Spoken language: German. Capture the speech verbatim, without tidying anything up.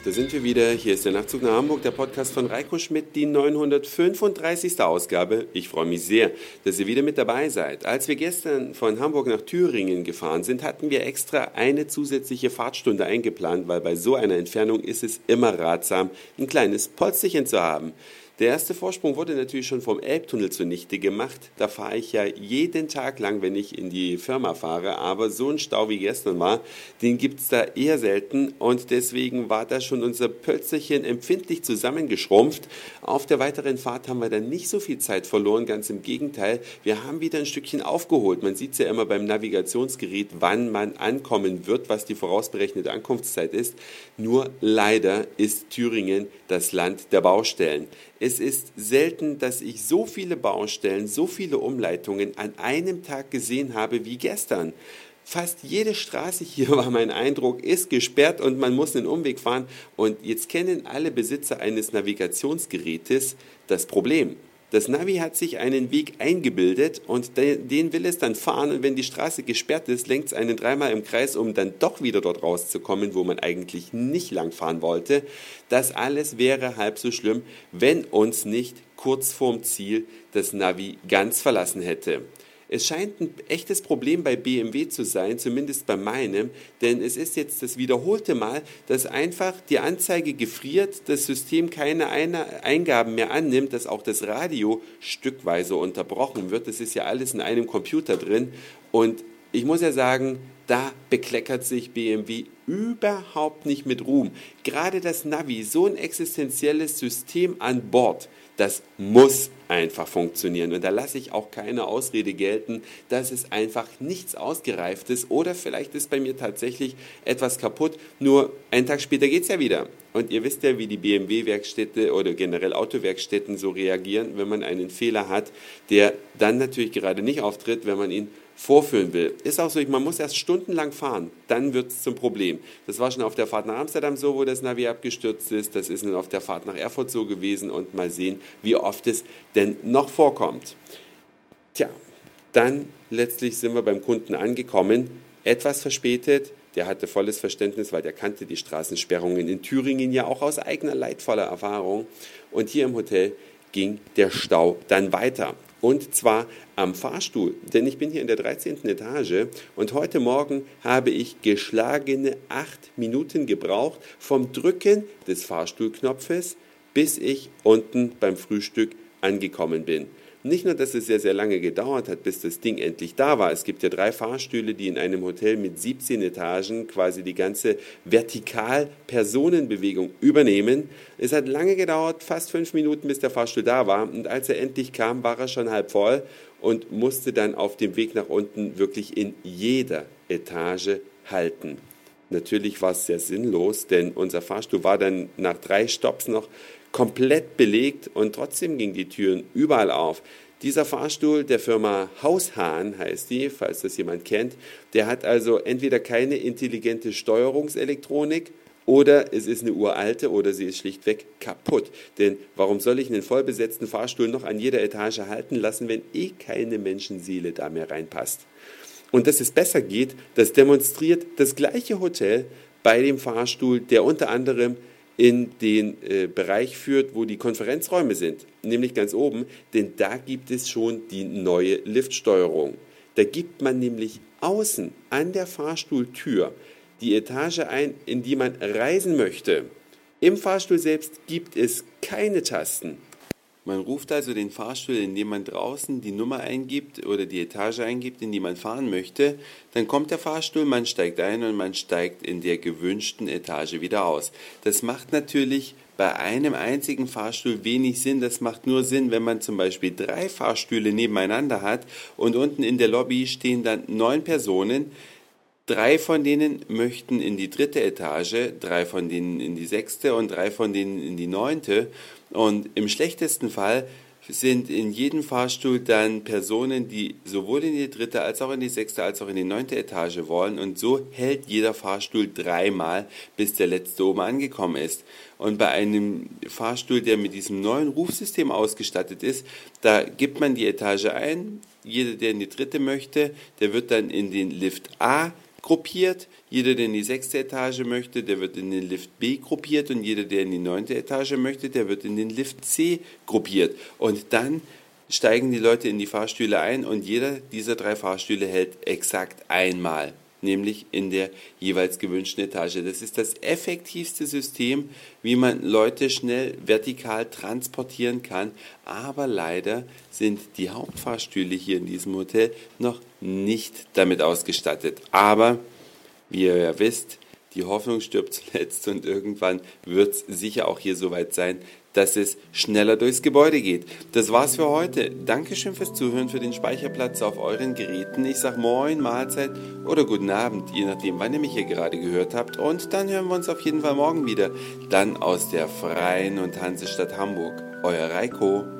Da sind wir wieder. Hier ist der Nachtzug nach Hamburg, der Podcast von Reiko Schmidt, die neunhundertfünfunddreißigste Ausgabe. Ich freue mich sehr, dass ihr wieder mit dabei seid. Als wir gestern von Hamburg nach Thüringen gefahren sind, hatten wir extra eine zusätzliche Fahrtstunde eingeplant, weil bei so einer Entfernung ist es immer ratsam, ein kleines Polsterchen zu haben. Der erste Vorsprung wurde natürlich schon vom Elbtunnel zunichte gemacht. Da fahre ich ja jeden Tag lang, wenn ich in die Firma fahre. Aber so ein Stau wie gestern war, den gibt es da eher selten. Und deswegen war da schon unser Pölzerchen empfindlich zusammengeschrumpft. Auf der weiteren Fahrt haben wir dann nicht so viel Zeit verloren. Ganz im Gegenteil, wir haben wieder ein Stückchen aufgeholt. Man sieht es ja immer beim Navigationsgerät, wann man ankommen wird, was die vorausberechnete Ankunftszeit ist. Nur leider ist Thüringen das Land der Baustellen. Es ist selten, dass ich so viele Baustellen, so viele Umleitungen an einem Tag gesehen habe wie gestern. Fast jede Straße hier, war mein Eindruck, ist gesperrt und man muss einen Umweg fahren. Und jetzt kennen alle Besitzer eines Navigationsgerätes das Problem. Das Navi hat sich einen Weg eingebildet und den will es dann fahren, und wenn die Straße gesperrt ist, lenkt es einen dreimal im Kreis, um dann doch wieder dort rauszukommen, wo man eigentlich nicht lang fahren wollte. Das alles wäre halb so schlimm, wenn uns nicht kurz vorm Ziel das Navi ganz verlassen hätte. Es scheint ein echtes Problem bei B M W zu sein, zumindest bei meinem, denn es ist jetzt das wiederholte Mal, dass einfach die Anzeige gefriert, das System keine Eingaben mehr annimmt, dass auch das Radio stückweise unterbrochen wird. Das ist ja alles in einem Computer drin, und ich muss ja sagen, da bekleckert sich B M W überhaupt nicht mit Ruhm. Gerade das Navi, so ein existenzielles System an Bord, das muss einfach funktionieren. Und da lasse ich auch keine Ausrede gelten, dass es einfach nichts Ausgereiftes, oder vielleicht ist bei mir tatsächlich etwas kaputt. Nur einen Tag später geht es ja wieder. Und ihr wisst ja, wie die B M W-Werkstätte oder generell Autowerkstätten so reagieren, wenn man einen Fehler hat, der dann natürlich gerade nicht auftritt, wenn man ihn vorführen will. Ist auch so, man muss erst stundenlang fahren, dann wird es zum Problem. Das war schon auf der Fahrt nach Amsterdam so, wo das Navi abgestürzt ist. Das ist nun auf der Fahrt nach Erfurt so gewesen, und mal sehen, wie oft es denn noch vorkommt. Tja, dann letztlich sind wir beim Kunden angekommen, etwas verspätet. Der hatte volles Verständnis, weil der kannte die Straßensperrungen in Thüringen ja auch aus eigener leidvoller Erfahrung. Und hier im Hotel ging der Stau dann weiter. Und zwar am Fahrstuhl, denn ich bin hier in der dreizehnten Etage und heute Morgen habe ich geschlagene acht Minuten gebraucht vom Drücken des Fahrstuhlknopfes, bis ich unten beim Frühstück angekommen bin. Nicht nur, dass es sehr, sehr lange gedauert hat, bis das Ding endlich da war. Es gibt ja drei Fahrstühle, die in einem Hotel mit siebzehn Etagen quasi die ganze Vertikal-Personenbewegung übernehmen. Es hat lange gedauert, fast fünf Minuten, bis der Fahrstuhl da war. Und als er endlich kam, war er schon halb voll und musste dann auf dem Weg nach unten wirklich in jeder Etage halten. Natürlich war es sehr sinnlos, denn unser Fahrstuhl war dann nach drei Stopps noch komplett belegt, und trotzdem gingen die Türen überall auf. Dieser Fahrstuhl der Firma Haushahn heißt die, falls das jemand kennt, der hat also entweder keine intelligente Steuerungselektronik, oder es ist eine uralte, oder sie ist schlichtweg kaputt. Denn warum soll ich einen vollbesetzten Fahrstuhl noch an jeder Etage halten lassen, wenn eh keine Menschenseele da mehr reinpasst? Und dass es besser geht, das demonstriert das gleiche Hotel bei dem Fahrstuhl, der unter anderem in den äh, Bereich führt, wo die Konferenzräume sind, nämlich ganz oben, denn da gibt es schon die neue Liftsteuerung. Da gibt man nämlich außen an der Fahrstuhltür die Etage ein, in die man reisen möchte. Im Fahrstuhl selbst gibt es keine Tasten. Man ruft also den Fahrstuhl, indem man draußen die Nummer eingibt oder die Etage eingibt, in die man fahren möchte. Dann kommt der Fahrstuhl, man steigt ein und man steigt in der gewünschten Etage wieder aus. Das macht natürlich bei einem einzigen Fahrstuhl wenig Sinn. Das macht nur Sinn, wenn man zum Beispiel drei Fahrstühle nebeneinander hat und unten in der Lobby stehen dann neun Personen. Drei von denen möchten in die dritte Etage, drei von denen in die sechste und drei von denen in die neunte. Und im schlechtesten Fall sind in jedem Fahrstuhl dann Personen, die sowohl in die dritte als auch in die sechste als auch in die neunte Etage wollen. Und so hält jeder Fahrstuhl dreimal, bis der letzte oben angekommen ist. Und bei einem Fahrstuhl, der mit diesem neuen Rufsystem ausgestattet ist, da gibt man die Etage ein. Jeder, der in die dritte möchte, der wird dann in den Lift A gruppiert. Jeder, der in die sechste Etage möchte, der wird in den Lift B gruppiert und jeder, der in die neunte Etage möchte, der wird in den Lift C gruppiert. Und dann steigen die Leute in die Fahrstühle ein und jeder dieser drei Fahrstühle hält exakt einmal, nämlich in der jeweils gewünschten Etage. Das ist das effektivste System, wie man Leute schnell vertikal transportieren kann, aber leider sind die Hauptfahrstühle hier in diesem Hotel noch nicht damit ausgestattet. Aber, wie ihr ja wisst, die Hoffnung stirbt zuletzt und irgendwann wird es sicher auch hier soweit sein, dass es schneller durchs Gebäude geht. Das war's für heute. Dankeschön fürs Zuhören, für den Speicherplatz auf euren Geräten. Ich sag Moin, Mahlzeit oder guten Abend, je nachdem, wann ihr mich hier gerade gehört habt. Und dann hören wir uns auf jeden Fall morgen wieder. Dann aus der Freien und Hansestadt Hamburg. Euer Reiko.